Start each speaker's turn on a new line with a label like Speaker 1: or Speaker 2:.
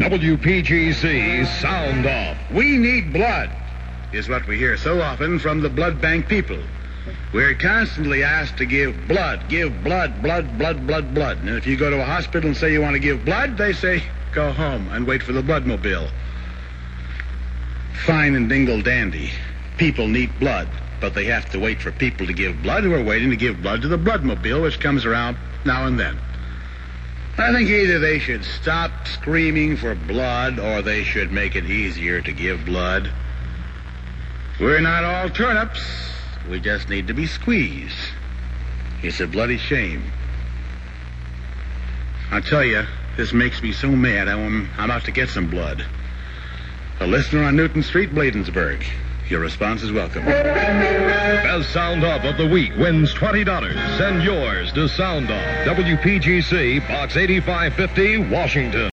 Speaker 1: WPGC Sound Off.
Speaker 2: We need blood, is what we hear so often from the blood bank people. We're constantly asked to give blood, blood. And if you go to a hospital and say you want to give blood, they say, go home and wait for the bloodmobile. Fine and dingle dandy. People need blood, but they have to wait for people to give blood who are waiting to give blood to the bloodmobile, which comes around now and then. I think either they should stop screaming for blood or they should make it easier to give blood. We're not all turnips. We just need to be squeezed. It's a bloody shame. I'll tell you, this makes me so mad I'm out to get some blood. A listener on Newton Street, Bladensburg. Your response is welcome.
Speaker 1: Best Sound Off of the Week wins $20. Send yours to Sound Off, WPGC, Box 8550, Washington.